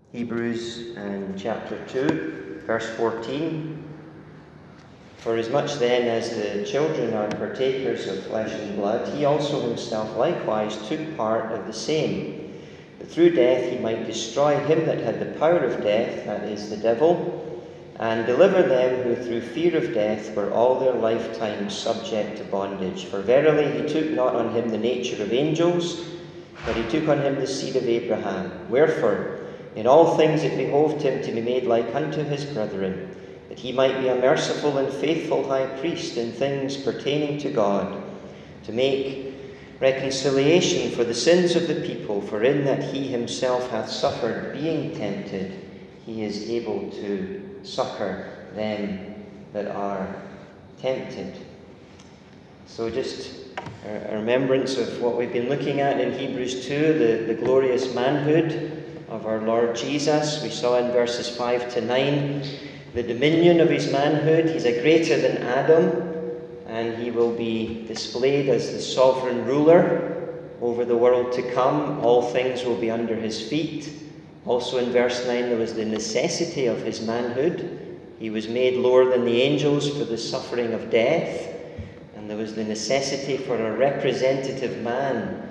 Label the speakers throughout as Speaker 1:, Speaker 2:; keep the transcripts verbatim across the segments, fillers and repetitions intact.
Speaker 1: Hebrews and chapter two, verse fourteen. For as much then as the children are partakers of flesh and blood, he also himself likewise took part of the same, that through death he might destroy him that had the power of death, that is, the devil, and deliver them who through fear of death were all their lifetime subject to bondage. For verily he took not on him the nature of angels, but he took on him the seed of Abraham. Wherefore, in all things it behoved him to be made like unto his brethren, that he might be a merciful and faithful high priest in things pertaining to God, to make reconciliation for the sins of the people. For in that he himself hath suffered, being tempted, he is able to succor them that are tempted. So just a remembrance of what we've been looking at in Hebrews two, the, the glorious manhood of our Lord Jesus. We saw in verses five to nine the dominion of his manhood. He's a greater than Adam, and he will be displayed as the sovereign ruler over the world to come. All things will be under his feet. Also in verse nine there was the necessity of his manhood. He was made lower than the angels for the suffering of death, and there was the necessity for a representative man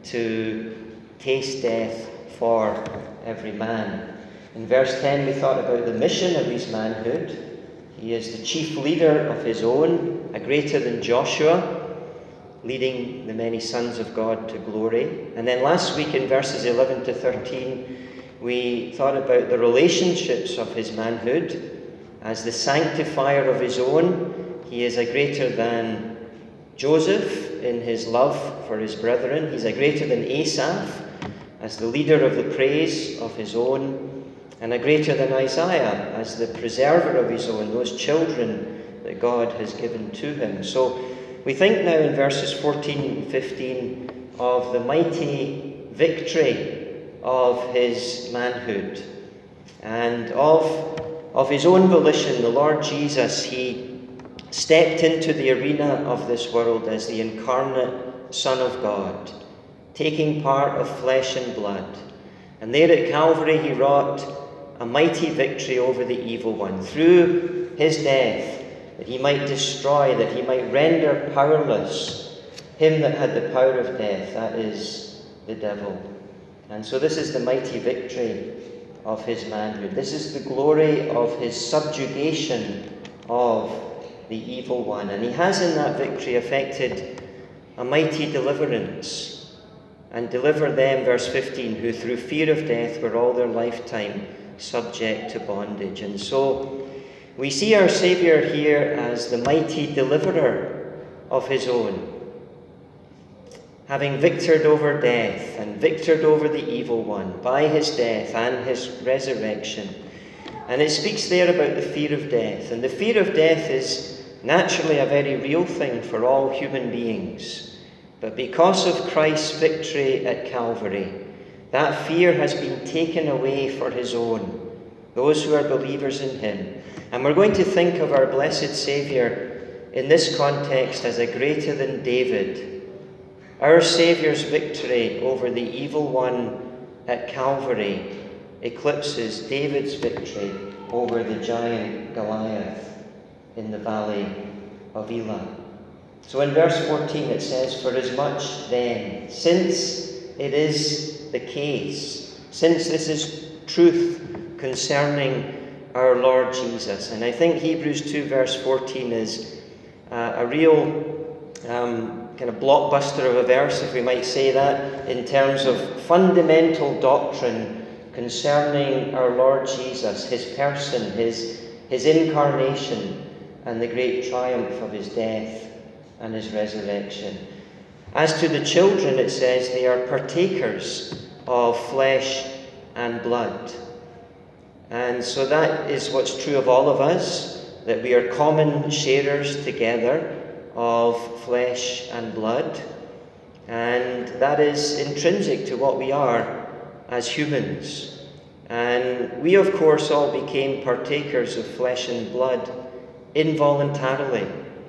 Speaker 1: to taste death for every man. In verse ten we thought about the mission of his manhood. He is the chief leader of his own, a greater than Joshua, leading the many sons of God to glory. And then last week in verses eleven to thirteen we thought about the relationships of his manhood. As the sanctifier of his own, he is a greater than Joseph in his love for his brethren. He's a greater than Asaph as the leader of the praise of his own, and a greater than Isaiah as the preserver of his own, those children that God has given to him. So we think now in verses fourteen and fifteen of the mighty victory of his manhood, and of, of his own volition. The Lord Jesus, he stepped into the arena of this world as the incarnate Son of God, taking part of flesh and blood. And there at Calvary he wrought a mighty victory over the evil one through his death, that he might destroy, that he might render powerless him that had the power of death, that is, the devil. And so this is the mighty victory of his manhood. This is the glory of his subjugation of the evil one. And he has in that victory effected a mighty deliverance, and deliver them, verse fifteen, who through fear of death were all their lifetime subject to bondage. And so we see our Saviour here as the mighty deliverer of his own, having victored over death and victored over the evil one by his death and his resurrection. And it speaks there about the fear of death. And the fear of death is naturally a very real thing for all human beings. But because of Christ's victory at Calvary, that fear has been taken away for his own, those who are believers in him. And we're going to think of our blessed Saviour in this context as a greater than David. Our Saviour's victory over the evil one at Calvary eclipses David's victory over the giant Goliath in the valley of Elah. So in verse fourteen it says, for as much then, since it is the case, since this is truth concerning our Lord Jesus. And I think Hebrews two verse fourteen is uh, a real um, kind of blockbuster of a verse, if we might say that, in terms of fundamental doctrine concerning our Lord Jesus, his person, his, his incarnation, and the great triumph of his death and his resurrection. As to the children, it says they are partakers of flesh and blood. And so that is what's true of all of us, that we are common sharers together of flesh and blood. And that is intrinsic to what we are as humans. And we, of course, all became partakers of flesh and blood involuntarily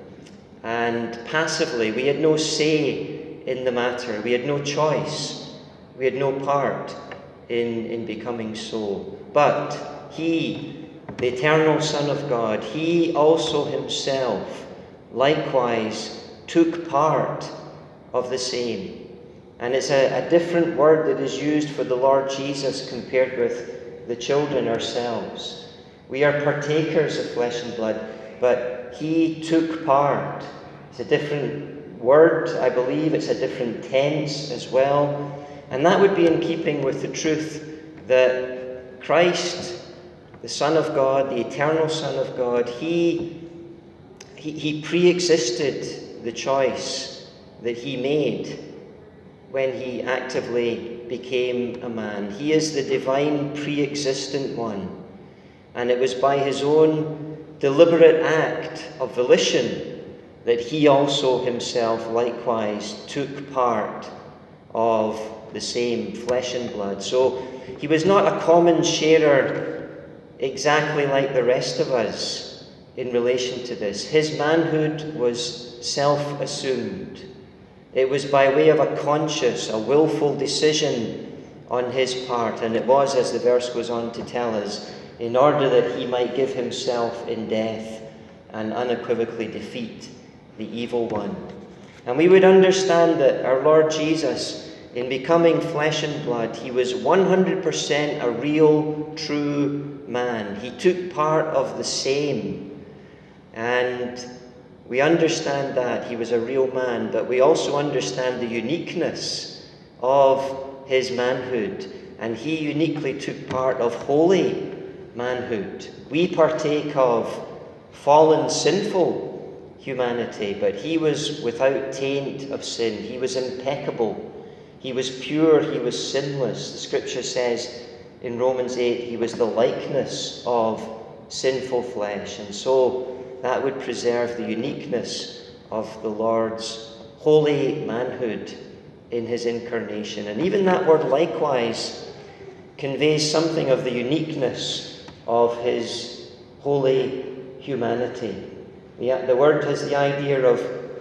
Speaker 1: and passively. We had no say in the matter. We had no choice. We had no part. in, in becoming so. But he, the eternal Son of God, he also himself likewise took part of the same. And it's a, a different word that is used for the Lord Jesus compared with the children ourselves. We are partakers of flesh and blood, but he took part. It's a different word, I believe. It's a different tense as well. And that would be in keeping with the truth that Christ, the Son of God, the eternal Son of God, he, he, he pre-existed the choice that he made when he actively became a man. He is the divine pre-existent one. And it was by his own deliberate act of volition that he also himself likewise took part of the same flesh and blood. So he was not a common sharer exactly like the rest of us in relation to this. His manhood was self-assumed. It was by way of a conscious, a willful decision on his part, and it was, as the verse goes on to tell us, in order that he might give himself in death and unequivocally defeat the evil one. And we would understand that our Lord Jesus, in becoming flesh and blood, he was one hundred percent a real, true man. He took part of the same. And we understand that he was a real man, but we also understand the uniqueness of his manhood. And he uniquely took part of holy manhood. We partake of fallen, sinful humanity, but he was without taint of sin. He was impeccable. He was pure. He was sinless. The scripture says in Romans eight, he was the likeness of sinful flesh. And so that would preserve the uniqueness of the Lord's holy manhood in his incarnation. And even that word likewise conveys something of the uniqueness of his holy humanity. The, the word has the idea of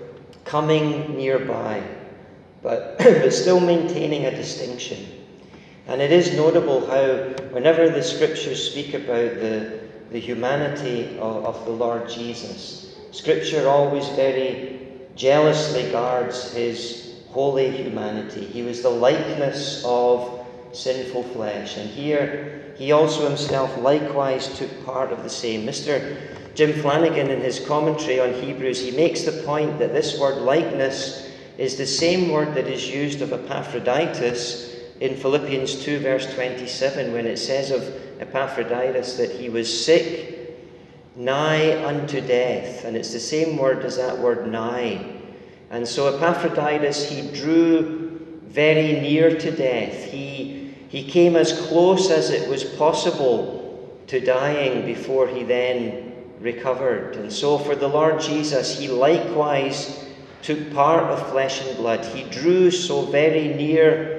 Speaker 1: coming nearby, but, but still maintaining a distinction. And it is notable how whenever the scriptures speak about the, the humanity of, of the Lord Jesus, scripture always very jealously guards his holy humanity. He was the likeness of sinful flesh. And here he also himself likewise took part of the same. Mister Jim Flanagan, in his commentary on Hebrews, he makes the point that this word likeness is the same word that is used of Epaphroditus in Philippians two, verse twenty-seven, when it says of Epaphroditus that he was sick, nigh unto death. And it's the same word as that word nigh. And so Epaphroditus, he drew very near to death. He, he came as close as it was possible to dying before he then recovered. And so for the Lord Jesus, he likewise took part of flesh and blood. He drew so very near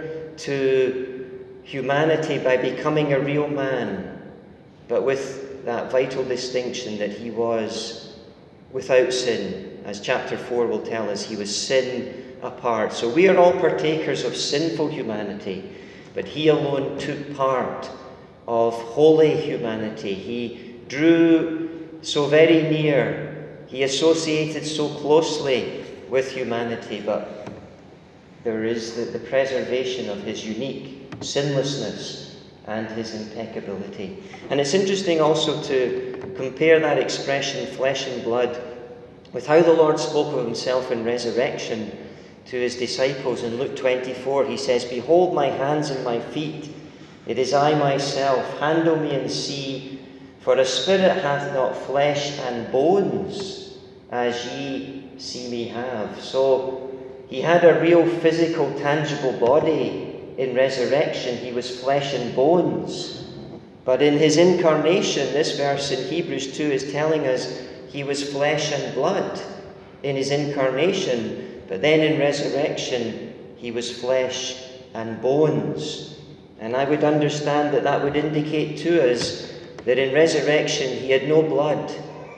Speaker 1: to humanity by becoming a real man, but with that vital distinction that he was without sin. As chapter four will tell us, he was sin apart. So we are all partakers of sinful humanity, but he alone took part of holy humanity. He drew so very near. He associated so closely with humanity, but there is the, the preservation of his unique sinlessness and his impeccability. And it's interesting also to compare that expression, flesh and blood, with how the Lord spoke of himself in resurrection to his disciples. In Luke twenty-four, he says, "Behold my hands and my feet, it is I myself, handle me and see, for a spirit hath not flesh and bones, as ye see me have." So he had a real physical, tangible body in resurrection. He was flesh and bones. But in his incarnation, this verse in Hebrews two is telling us he was flesh and blood in his incarnation. But then in resurrection, he was flesh and bones. And I would understand that that would indicate to us that in resurrection he had no blood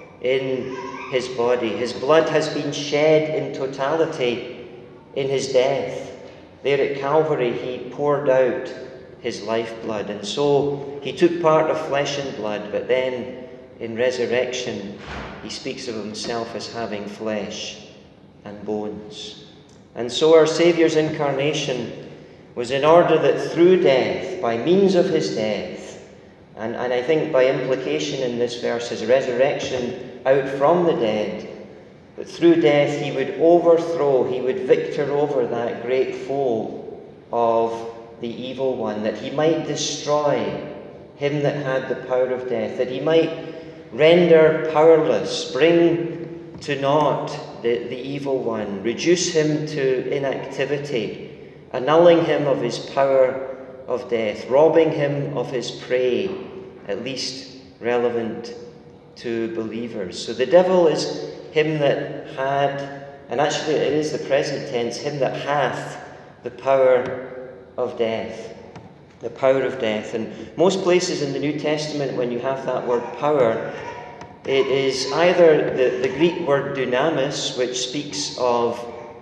Speaker 1: in his body. His blood has been shed in totality in his death. There at Calvary he poured out his lifeblood. And so he took part of flesh and blood, but then in resurrection he speaks of himself as having flesh and bones. And so our Saviour's incarnation was in order that through death, by means of his death, and, and I think by implication in this verse, his resurrection out from the dead, that through death he would overthrow, he would victor over that great foe of the evil one, that he might destroy him that had the power of death, that he might render powerless, bring to naught the, the evil one, reduce him to inactivity, annulling him of his power of death, robbing him of his prey, at least relevant to believers. So the devil is him that had, and actually it is the present tense, him that hath the power of death. The power of death. And most places in the New Testament, when you have that word power, it is either the, the Greek word dunamis, which speaks of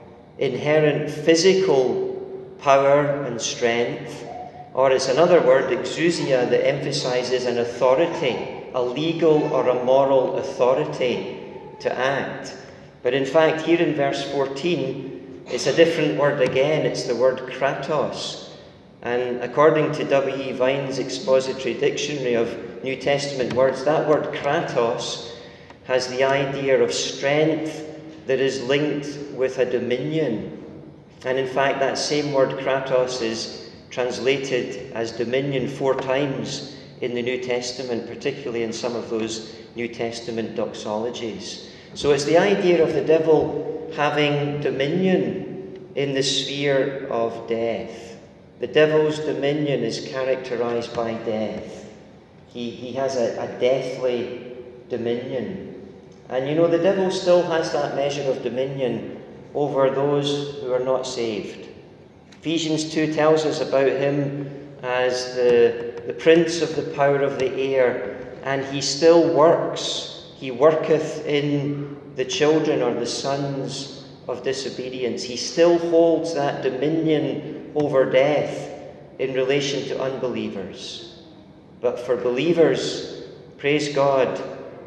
Speaker 1: inherent physical power and strength, or it's another word, exousia, that emphasizes an authority, a legal or a moral authority to act. But in fact, here in verse fourteen, it's a different word again. It's the word kratos. And according to W E Vine's Expository Dictionary of New Testament words, that word kratos has the idea of strength that is linked with a dominion. And in fact, that same word kratos is translated as dominion four times in the New Testament, particularly in some of those New Testament doxologies. So it's the idea of the devil having dominion in the sphere of death. The devil's dominion is characterized by death. He, he has a, a deathly dominion. And you know, the devil still has that measure of dominion over those who are not saved. Ephesians two tells us about him as the, the prince of the power of the air, and he still works. He worketh in the children or the sons of disobedience. He still holds that dominion over death in relation to unbelievers. But for believers, praise God,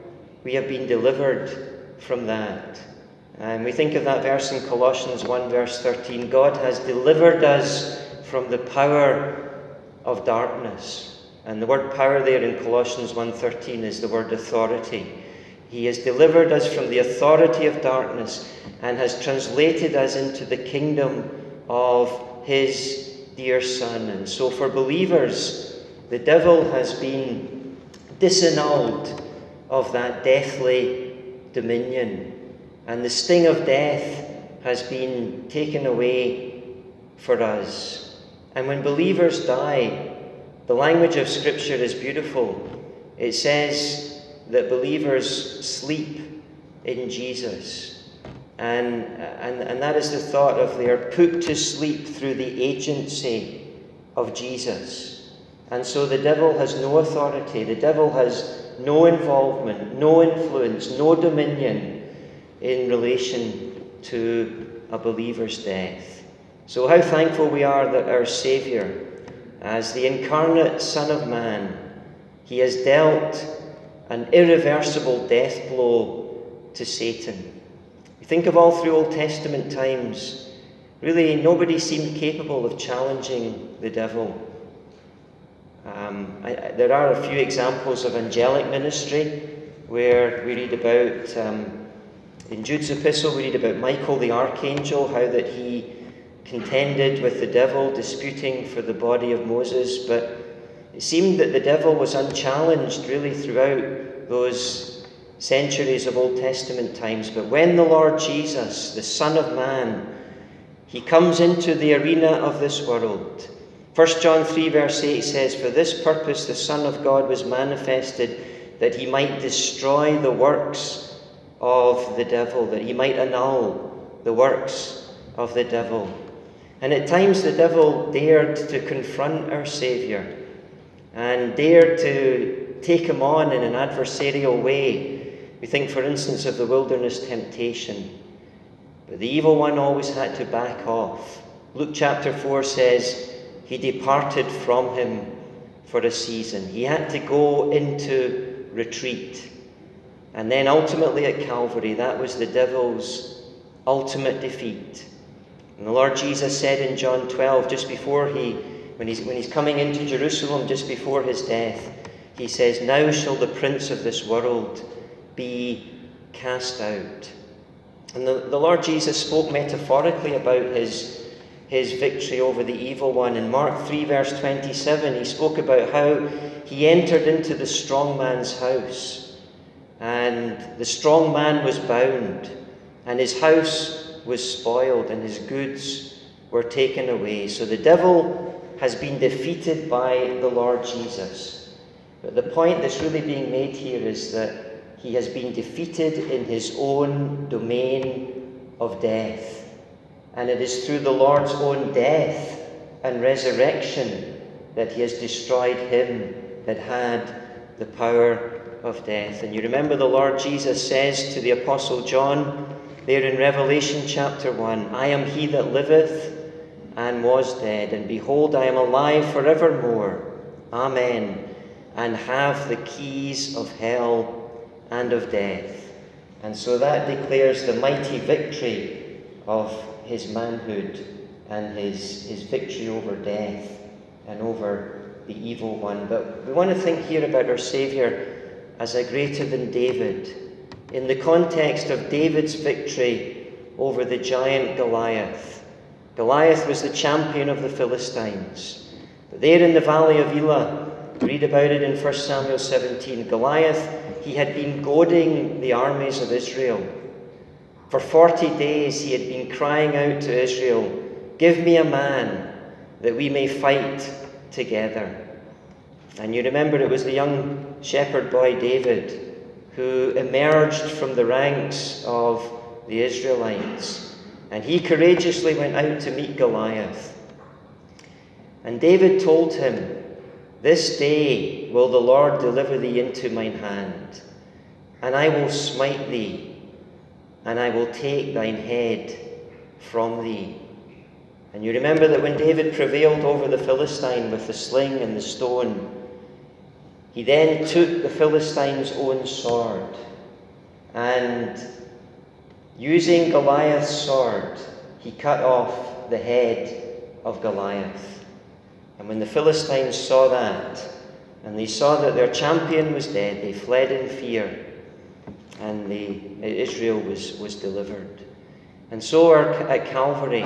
Speaker 1: we have been delivered from that. And we think of that verse in Colossians one verse thirteen, God has delivered us from the power of darkness. And the word power there in Colossians one thirteen is the word authority. He has delivered us from the authority of darkness and has translated us into the kingdom of his dear Son. And so for believers, the devil has been disannulled of that deathly dominion. And the sting of death has been taken away for us. And when believers die, the language of Scripture is beautiful. It says that believers sleep in Jesus. And, and, and that is the thought of they are put to sleep through the agency of Jesus. And so the devil has no authority. The devil has no involvement, no influence, no dominion in relation to a believer's death. So how thankful we are that our Saviour, as the incarnate Son of Man, he has dealt an irreversible death blow to Satan. Think of all through Old Testament times. Really, nobody seemed capable of challenging the devil. Um, I, I, there are a few examples of angelic ministry where we read about, um, in Jude's epistle, we read about Michael the archangel, how that he contended with the devil, disputing for the body of Moses. But it seemed that the devil was unchallenged really throughout those centuries of Old Testament times. But when the Lord Jesus, the Son of Man, he comes into the arena of this world. First John three verse eight says, for this purpose the Son of God was manifested, that he might destroy the works of the devil, that he might annul the works of the devil. And at times the devil dared to confront our Saviour and dared to take him on in an adversarial way. We think, for instance, of the wilderness temptation. But the evil one always had to back off. Luke chapter four says, he departed from him for a season. He had to go into retreat. And then ultimately at Calvary, that was the devil's ultimate defeat. And the Lord Jesus said in John twelve, just before he, when he's, when he's coming into Jerusalem, just before his death, he says, "Now shall the prince of this world be cast out." And the, the Lord Jesus spoke metaphorically about his, his victory over the evil one. In Mark three, verse twenty-seven, he spoke about how he entered into the strong man's house, and the strong man was bound, and his house was spoiled, and his goods were taken away. So the devil has been defeated by the Lord Jesus. But the point that's really being made here is that he has been defeated in his own domain of death. And it is through the Lord's own death and resurrection that he has destroyed him that had the power of death. And you remember the Lord Jesus says to the Apostle John there in Revelation chapter one, "I am he that liveth and was dead, and behold, I am alive forevermore. Amen. And have the keys of hell and of death." And so that declares the mighty victory of his manhood and his, his victory over death and over the evil one. But we want to think here about our Saviour as a greater than David, in the context of David's victory over the giant Goliath. Goliath was the champion of the Philistines. But there in the valley of Elah, read about it in First Samuel seventeen. Goliath, he had been goading the armies of Israel. For forty days he had been crying out to Israel, "Give me a man that we may fight together." And you remember it was the young shepherd boy David who emerged from the ranks of the Israelites. And he courageously went out to meet Goliath. And David told him, "This day will the Lord deliver thee into mine hand, and I will smite thee, and I will take thine head from thee." And you remember that when David prevailed over the Philistine with the sling and the stone, he then took the Philistine's own sword, and using Goliath's sword, he cut off the head of Goliath. And when the Philistines saw that, and they saw that their champion was dead, they fled in fear, and the, Israel was, was delivered. And so our, at Calvary,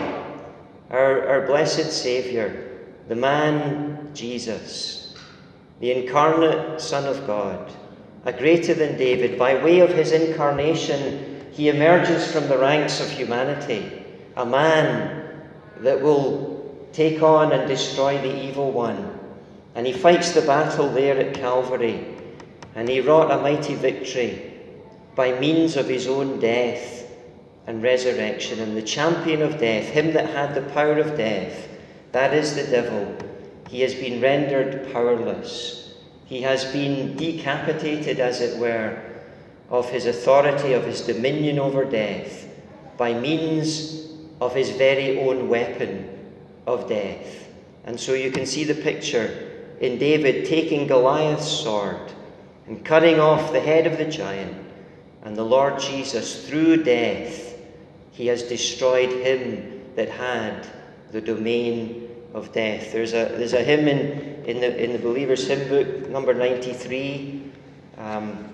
Speaker 1: our, our blessed Saviour, the man Jesus, the incarnate Son of God, a greater than David, by way of his incarnation, he emerges from the ranks of humanity, a man that will take on and destroy the evil one. And he fights the battle there at Calvary, and he wrought a mighty victory by means of his own death and resurrection. And the champion of death, him that had the power of death, that is the devil, he has been rendered powerless. He has been decapitated, as it were, of his authority, of his dominion over death, by means of his very own weapon of death. And so you can see the picture in David taking Goliath's sword and cutting off the head of the giant, and the Lord Jesus, through death, he has destroyed him that had the domain of death. There's a there's a hymn in, in the in the Believer's Hymn Book, number ninety-three. Um,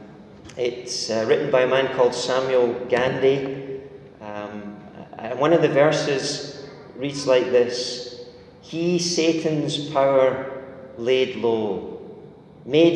Speaker 1: it's uh, written by a man called Samuel Gandhi. Um, and one of the verses reads like this: "He Satan's power laid low, made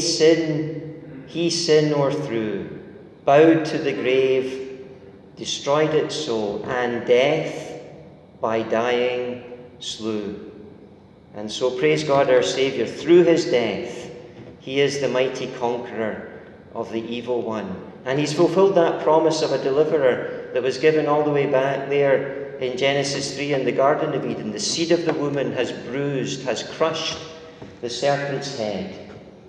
Speaker 1: sin, he sin o'erthrew, bowed to the grave, destroyed it so, and death by dying slew." And so praise God our Saviour, through his death, he is the mighty conqueror of the evil one. And he's fulfilled that promise of a deliverer that was given all the way back there in Genesis three in the Garden of Eden. The seed of the woman has bruised, has crushed the serpent's head,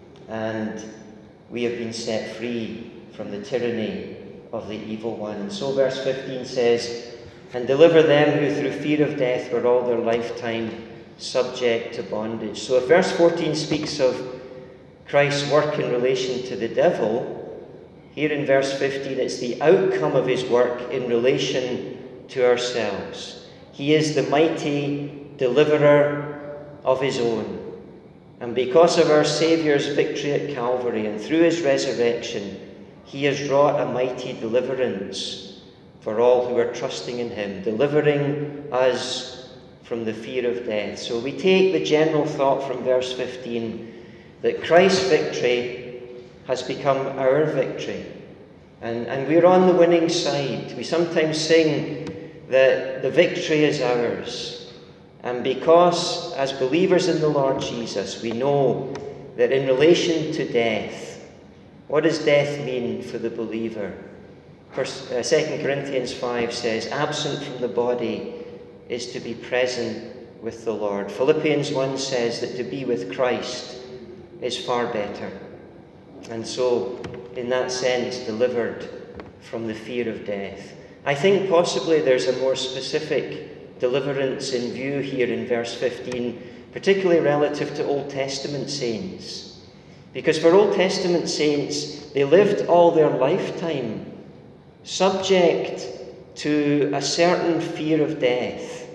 Speaker 1: and we have been set free from the tyranny of the evil one. And so verse fifteen says, "And deliver them who through fear of death were all their lifetime subject to bondage. So if verse fourteen speaks of Christ's work in relation to the devil, here in verse fifteen it's the outcome of his work in relation to ourselves. He is the mighty deliverer of his own. And because of our Saviour's victory at Calvary and through his resurrection, he has wrought a mighty deliverance for all who are trusting in him, delivering us from the fear of death. So we take the general thought from verse fifteen that Christ's victory has become our victory. And, and we're on the winning side. We sometimes sing that the victory is ours. And because, as believers in the Lord Jesus, we know that in relation to death, what does death mean for the believer? First, uh, Second Corinthians five says, absent from the body is to be present with the Lord. Philippians one says that to be with Christ is far better. And so, in that sense, delivered from the fear of death. I think possibly there's a more specific deliverance in view here in verse fifteen, particularly relative to Old Testament saints. Because for Old Testament saints, they lived all their lifetime subject to a certain fear of death.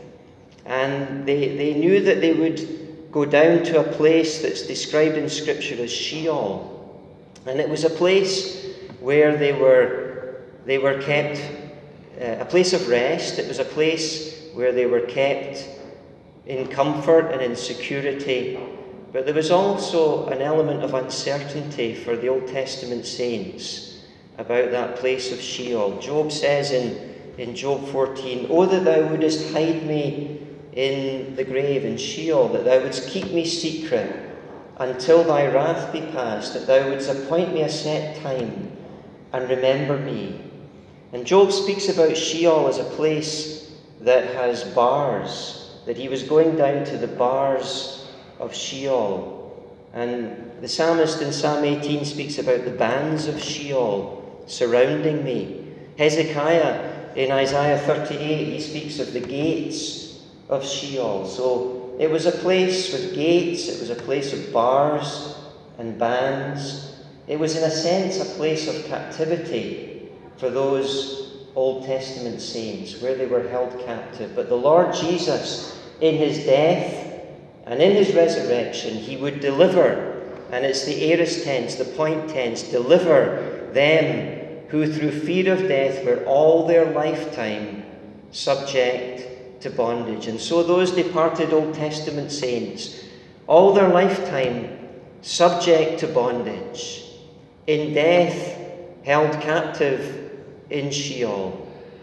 Speaker 1: And they, they knew that they would go down to a place that's described in Scripture as Sheol. And it was a place where they were, they were kept, uh, a place of rest. It was a place where they were kept in comfort and in security. But there was also an element of uncertainty for the Old Testament saints about that place of Sheol. Job says in, in Job fourteen, "O that thou wouldest hide me in the grave, in Sheol, that thou wouldst keep me secret until thy wrath be past, that thou wouldst appoint me a set time and remember me." And Job speaks about Sheol as a place that has bars, that he was going down to the bars of Sheol. And the psalmist in Psalm eighteen speaks about the bands of Sheol surrounding me. Hezekiah in Isaiah thirty-eight, he speaks of the gates of Sheol. So it was a place with gates, it was a place of bars and bands. It was in a sense a place of captivity for those Old Testament saints, where they were held captive. But the Lord Jesus, in his death and in his resurrection, he would deliver, and it's the aorist tense, the point tense, deliver them who through fear of death were all their lifetime subject to bondage. And so those departed Old Testament saints, all their lifetime subject to bondage, in death held captive in Sheol,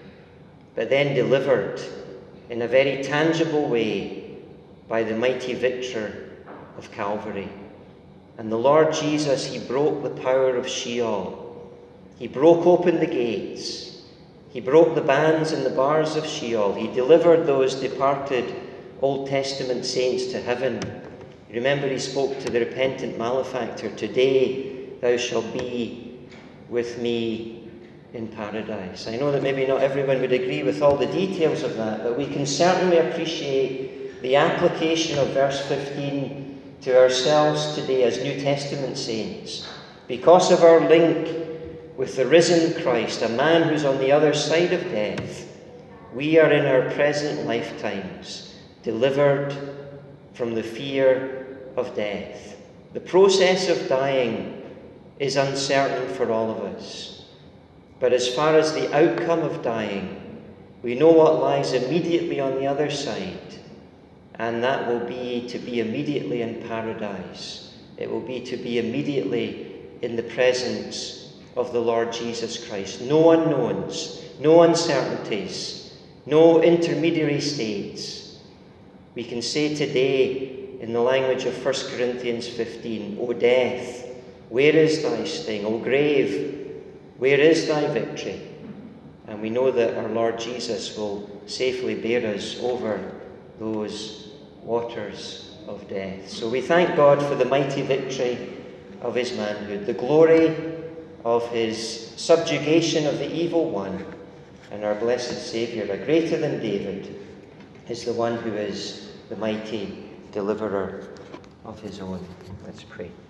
Speaker 1: but then delivered in a very tangible way by the mighty victor of Calvary. And the Lord Jesus, he broke the power of Sheol. He broke open the gates. He broke the bands and the bars of Sheol. He delivered those departed Old Testament saints to heaven. Remember, he spoke to the repentant malefactor, "Today thou shalt be with me in paradise." I know that maybe not everyone would agree with all the details of that, but we can certainly appreciate the application of verse fifteen to ourselves today as New Testament saints. Because of our link with the risen Christ, a man who's on the other side of death, we are in our present lifetimes delivered from the fear of death. The process of dying is uncertain for all of us. But as far as the outcome of dying, we know what lies immediately on the other side, and that will be to be immediately in paradise. It will be to be immediately in the presence of the Lord Jesus Christ. No unknowns, no uncertainties, no intermediary states. We can say today, in the language of First Corinthians fifteen, "O death, where is thy sting? O grave, where is thy victory?" And we know that our Lord Jesus will safely bear us over those waters of death. So we thank God for the mighty victory of his manhood, the glory of his subjugation of the evil one, and our blessed Saviour, a greater than David, is the one who is the mighty deliverer of his own. Let's pray.